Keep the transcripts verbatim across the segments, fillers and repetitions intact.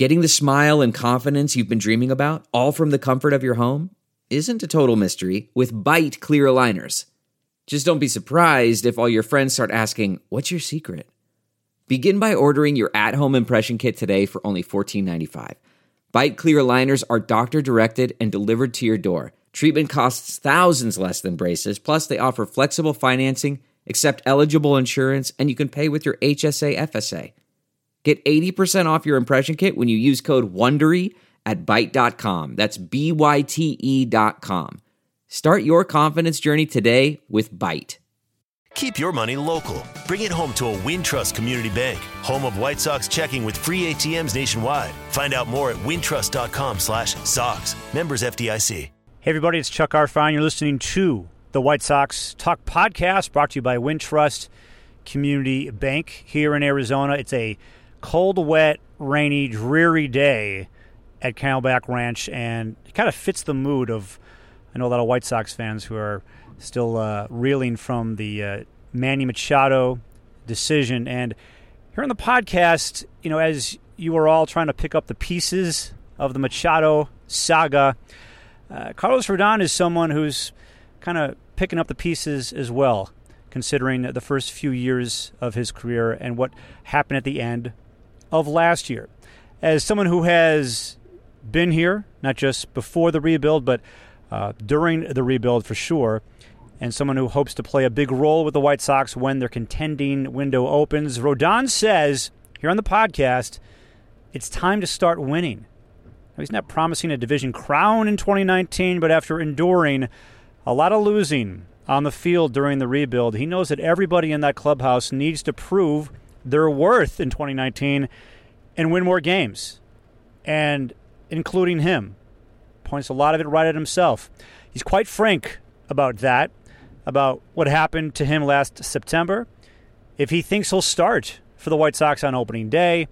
Getting the smile and confidence you've been dreaming about, all from the comfort of your home, isn't a total mystery with Byte clear aligners. Just don't be surprised if all your friends start asking, "What's your secret?" Begin by ordering your at-home impression kit today for only fourteen ninety-five. Byte clear aligners are doctor-directed and delivered to your door. Treatment costs thousands less than braces, plus they offer flexible financing, accept eligible insurance, and you can pay with your H S A F S A. Get eighty percent off your impression kit when you use code WONDERY at byte dot com. That's B Y T E dot com. Start your confidence journey today with Byte. Keep your money local. Bring it home to a Wintrust Community Bank, home of White Sox checking with free A T Ms nationwide. Find out more at wintrust.com slash Sox. Members F D I C. Hey, everybody, it's Chuck Arfine. You're listening to the White Sox Talk Podcast, brought to you by Wintrust Community Bank here in Arizona. It's a cold, wet, rainy, dreary day at Camelback Ranch, and it kind of fits the mood of, I know a lot of White Sox fans who are still uh, reeling from the uh, Manny Machado decision. And here on the podcast, you know, as you are all trying to pick up the pieces of the Machado saga, uh, Carlos Rodon is someone who's kind of picking up the pieces as well, considering the first few years of his career and what happened at the end of last year. As someone who has been here, not just before the rebuild, but uh, during the rebuild for sure, and someone who hopes to play a big role with the White Sox when their contending window opens, Rodon says here on the podcast, it's time to start winning. Now, he's not promising a division crown in twenty nineteen, but after enduring a lot of losing on the field during the rebuild, he knows that everybody in that clubhouse needs to prove their worth in twenty nineteen and win more games, and including him. Points a lot of it right at himself. He's quite frank about that, about what happened to him last September, if he thinks he'll start for the White Sox on opening day,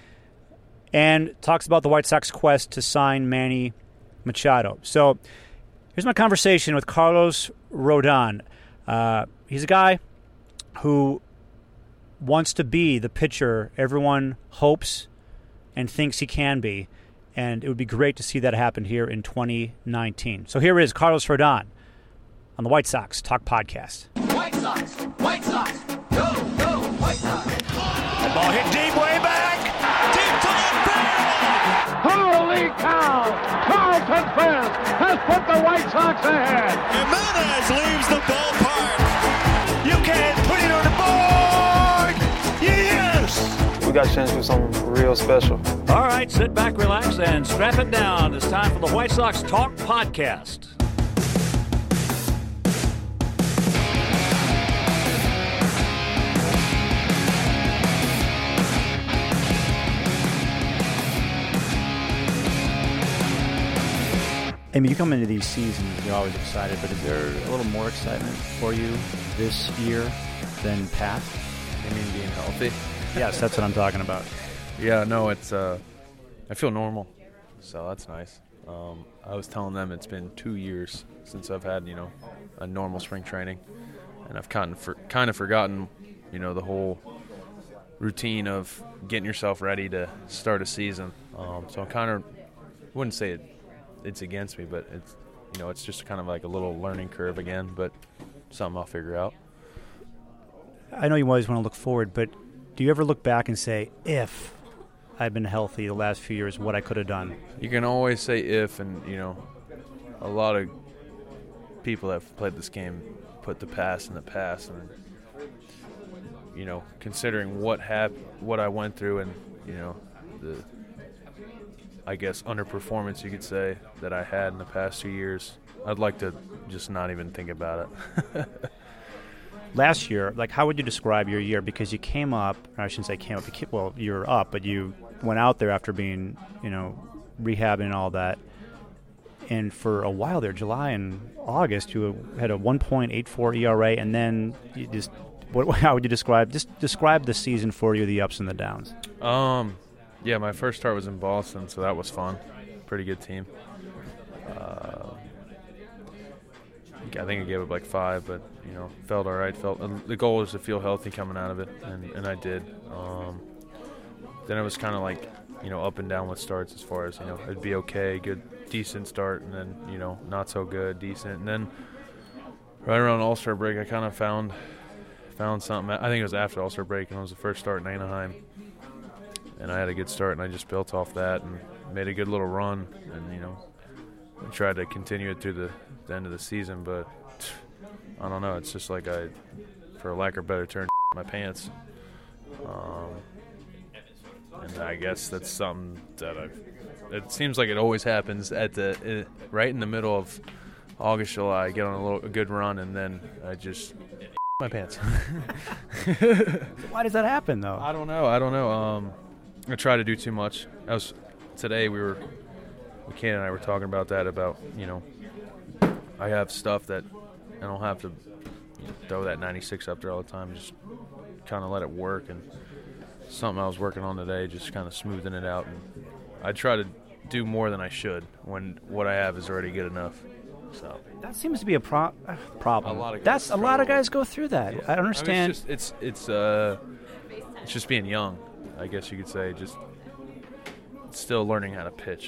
and talks about the White Sox quest to sign Manny Machado. So here's my conversation with Carlos Rodon. Uh, he's a guy who wants to be the pitcher everyone hopes and thinks he can be, and it would be great to see that happen here in twenty nineteen. So here is Carlos Rodon on the White Sox Talk Podcast. White Sox, White Sox, go, go, White Sox. The ball hit deep way back, deep to left field. Holy cow! Carlton Fisk has put the White Sox ahead. Jimenez leaves the ballpark. You can't put it on the board. Yes. We got a chance to do something real special. All right, sit back, relax, and strap it down. It's time for the White Sox Talk Podcast. I mean, you come into these seasons, you're always excited, but is there a little more excitement for you this year than past? You mean being healthy? Yes, that's what I'm talking about. Yeah, no, it's, uh, I feel normal, so that's nice. Um, I was telling them it's been two years since I've had, you know, a normal spring training, and I've kind of, for, kind of forgotten, you know, the whole routine of getting yourself ready to start a season. Um, so I'm kind of, I wouldn't say it, it's against me, but it's, you know, it's just kind of like a little learning curve again, but something I'll figure out. I know you always want to look forward, but do you ever look back and say, if I'd been healthy the last few years, what I could have done? You can always say if, and, you know, a lot of people that have played this game put the past in the past, and, you know, considering what hap- what I went through and, you know, the, I guess, underperformance, you could say, that I had in the past two years, I'd like to just not even think about it. Last year, like, how would you describe your year? Because you came up, or I shouldn't say came up, you came, well, you were up, but you went out there after being, you know, rehabbing and all that. And for a while there, July and August, you had a one point eight four E R A, and then you just, what, how would you describe, just describe the season for you, the ups and the downs? Um, yeah, my first start was in Boston, so that was fun. Pretty good team. Uh, I think I gave up like five, but, you know, felt all right. Felt uh, the goal was to feel healthy coming out of it, and, and I did. Um, then it was kind of like you know, up and down with starts as far as, you know, it'd be okay, good, decent start, and then, you know, not so good, decent. And then right around All-Star break, I kind of found found something. I think it was after All-Star break, and it was the first start in Anaheim. And I had a good start, and I just built off that and made a good little run. And, you know, I tried to continue it through the, the end of the season. But I don't know. It's just like I, for lack of a better term, my pants. Um, and I guess that's something that I've – it seems like it always happens at the uh, right in the middle of August, July. I get on a little a good run, and then I just – my pants. Why does that happen, though? I don't know. I don't know. Um, I try to do too much. I was today. We were, McCann and I were talking about that. About you know, I have stuff that I don't have to you know, throw that ninety-six up there all the time. Just kind of let it work. And something I was working on today, just kind of smoothing it out. And I try to do more than I should when what I have is already good enough. So that seems to be a pro- uh, problem. A lot of That's a struggle. lot of guys go through that. Yeah. I understand. I mean, it's just, it's it's uh it's just being young, I guess you could say. Just still learning how to pitch.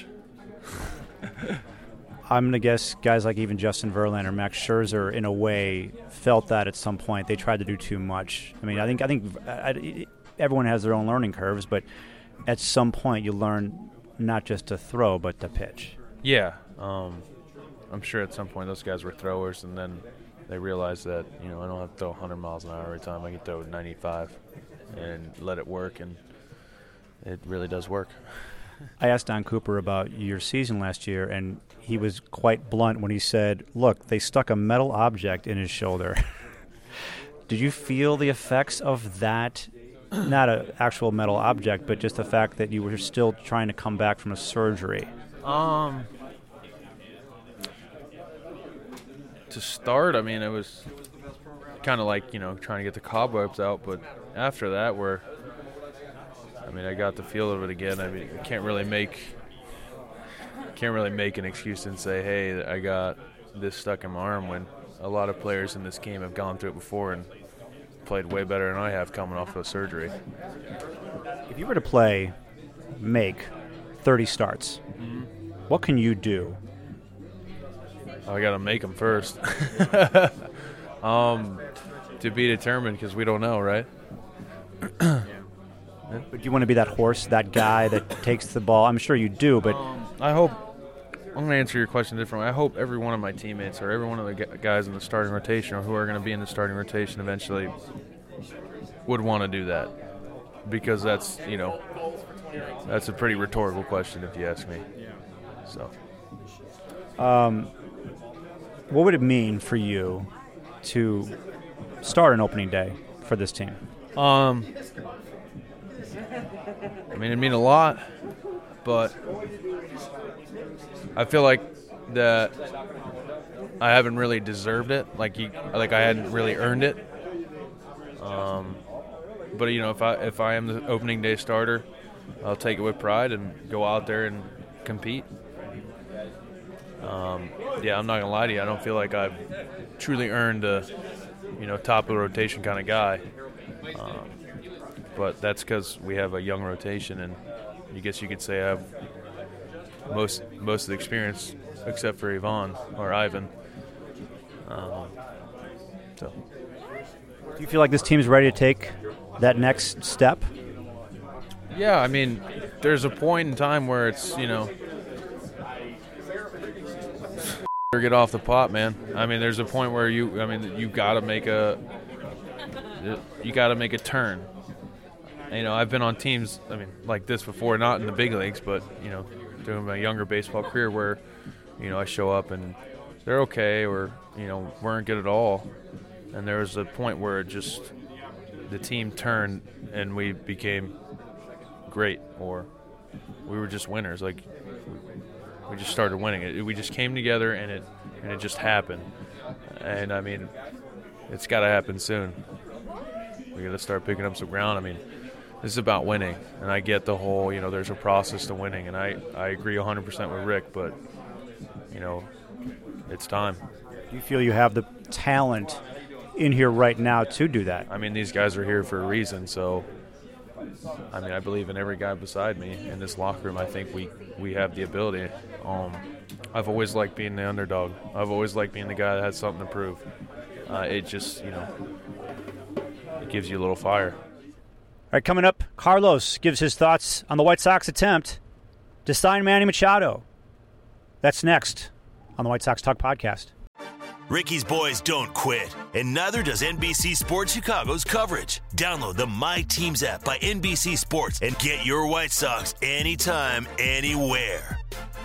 I'm gonna guess guys like even Justin Verlander, Max Scherzer, in a way, felt that at some point they tried to do too much. I mean, I think I think I, everyone has their own learning curves, but at some point you learn not just to throw but to pitch. Yeah. Um, I'm sure at some point those guys were throwers, and then they realized that, you know, I don't have to throw one hundred miles an hour every time. I can throw ninety-five and let it work, and it really does work. I asked Don Cooper about your season last year, and he was quite blunt when he said, look, they stuck a metal object in his shoulder. Did you feel the effects of that? Not an actual metal object, but just the fact that you were still trying to come back from a surgery. Um... To start, I mean, it was kind of like, you know, trying to get the cobwebs out. But after that, where, I mean, I got the feel of it again. I mean, I can't really make, can't really make an excuse and say, hey, I got this stuck in my arm, when a lot of players in this game have gone through it before and played way better than I have coming off of surgery. If you were to play, make thirty starts, mm-hmm. what can you do? I got to make them first. um, to be determined, because we don't know, right? But do you want to be that horse, that guy that takes the ball? I'm sure you do, but um, I hope I'm going to answer your question differently. I hope every one of my teammates or every one of the guys in the starting rotation or who are going to be in the starting rotation eventually would want to do that, because that's, you know, that's a pretty rhetorical question if you ask me. So. Um. What would it mean for you to start an opening day for this team? Um, I mean, it'd mean a lot, but I feel like that I haven't really deserved it. Like you, like I hadn't really earned it. Um, but you know, if I if I am the opening day starter, I'll take it with pride and go out there and compete. Um, yeah, I'm not gonna lie to you. I don't feel like I've truly earned a, you know, top of the rotation kind of guy. Um, but that's because we have a young rotation, and I guess you could say I have most most of the experience, except for Ivan or Ivan. Um, so, do you feel like this team's ready to take that next step? Yeah, I mean, there's a point in time where it's, you know, get off the pot, man. I mean, there's a point where you, I mean, you got to make a, you got to make a turn. You know, I've been on teams, I mean, like this before, not in the big leagues, but, you know, during my younger baseball career where, you know, I show up and they're okay or, you know, weren't good at all. And there was a point where it just, the team turned and we became great, or we were just winners. Like, we just started winning. It, we just came together, and it and it just happened. And, I mean, it's got to happen soon. We got to start picking up some ground. I mean, this is about winning. And I get the whole, you know, there's a process to winning. And I, I agree one hundred percent with Rick, but, you know, it's time. Do you feel you have the talent in here right now to do that? I mean, these guys are here for a reason, so I mean, I believe in every guy beside me in this locker room. I think we, we have the ability. Um, I've always liked being the underdog. I've always liked being the guy that has something to prove. Uh, it just, you know, it gives you a little fire. All right, coming up, Carlos gives his thoughts on the White Sox attempt to sign Manny Machado. That's next on the White Sox Talk Podcast. Ricky's boys don't quit, and neither does N B C Sports Chicago's coverage. Download the My Teams app by N B C Sports and get your White Sox anytime, anywhere.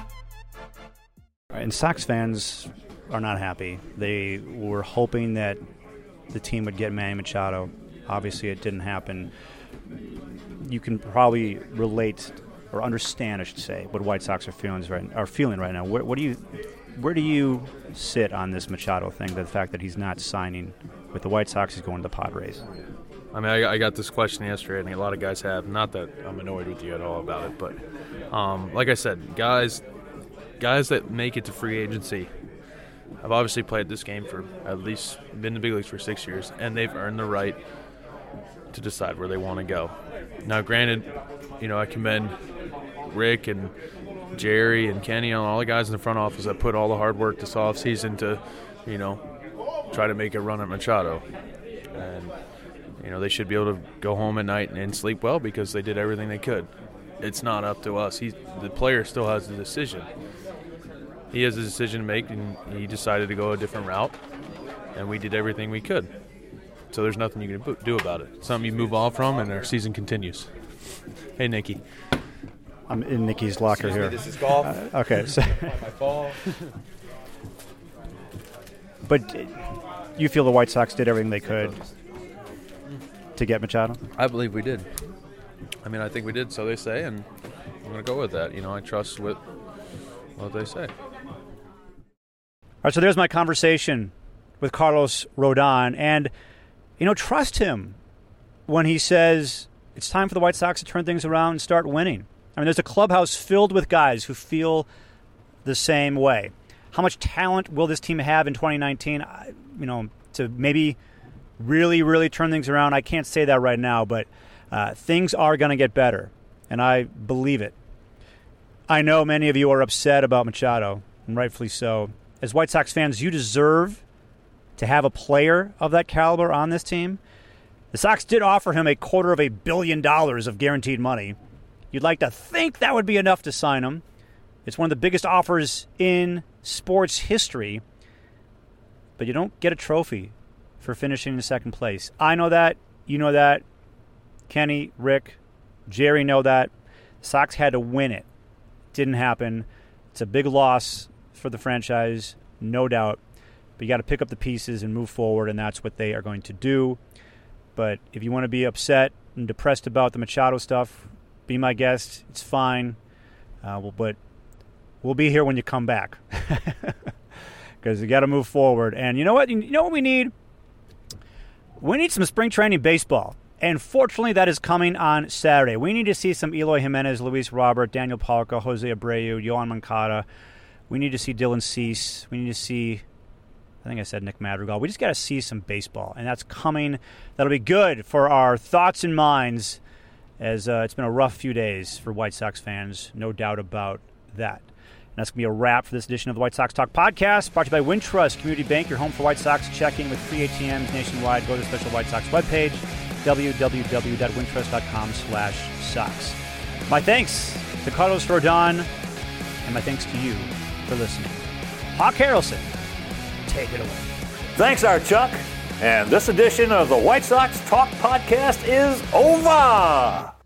And Sox fans are not happy. They were hoping that the team would get Manny Machado. Obviously, it didn't happen. You can probably relate or understand, I should say, what White Sox are feeling right, are feeling right now. What, what do you... Where do you sit on this Machado thing, the fact that he's not signing with the White Sox, he's going to the Padres? I mean, I, I got this question yesterday, and a lot of guys have. Not that I'm annoyed with you at all about it, but um, like I said, guys guys that make it to free agency have obviously played this game for at least been in the big leagues for six years, and they've earned the right to decide where they want to go. Now, granted, you know, I commend Rick and Jerry and Kenny and all the guys in the front office that put all the hard work this offseason to, you know, try to make a run at Machado. And, you know, they should be able to go home at night and, and sleep well because they did everything they could. It's not up to us. He's, the player still has the decision. He has a decision to make, and he decided to go a different route, and we did everything we could. So there's nothing you can do about it. It's something you move on from, and our season continues. Hey, Nikki. I'm in Nikki's locker Excuse here. Me, this is golf. Uh, okay. So my ball. But you feel the White Sox did everything they could to get Machado? I believe we did. I mean, I think we did, so they say, and I'm going to go with that. You know, I trust with what they say. All right, so there's my conversation with Carlos Rodon. And, you know, trust him when he says it's time for the White Sox to turn things around and start winning. I mean, there's a clubhouse filled with guys who feel the same way. How much talent will this team have in twenty nineteen? I, you know, to maybe really, really turn things around? I can't say that right now, but uh, things are going to get better, and I believe it. I know many of you are upset about Machado, and rightfully so. As White Sox fans, you deserve to have a player of that caliber on this team. The Sox did offer him a quarter of a billion dollars of guaranteed money. You'd like to think that would be enough to sign him. It's one of the biggest offers in sports history. But you don't get a trophy for finishing in second place. I know that. You know that. Kenny, Rick, Jerry know that. The Sox had to win it. Didn't happen. It's a big loss for the franchise, no doubt. But you got to pick up the pieces and move forward, and that's what they are going to do. But if you want to be upset and depressed about the Machado stuff, be my guest. It's fine. Uh, well, but we'll be here when you come back. Because you got to move forward. And you know what? You know what we need? We need some spring training baseball. And fortunately, that is coming on Saturday. We need to see some Eloy Jimenez, Luis Robert, Daniel Palca, Jose Abreu, Yohan Moncada. We need to see Dylan Cease. We need to see, I think I said Nick Madrigal. We just got to see some baseball. And that's coming. That'll be good for our thoughts and minds, as uh, it's been a rough few days for White Sox fans, no doubt about that. And that's going to be a wrap for this edition of the White Sox Talk Podcast, brought to you by Wintrust Community Bank, your home for White Sox checking with free A T Ms nationwide. Go to the special White Sox webpage, w w w dot wintrust dot com slash sox. My thanks to Carlos Rodon, and my thanks to you for listening. Hawk Harrelson, take it away. Thanks, our Chuck. And this edition of the White Sox Talk Podcast is over.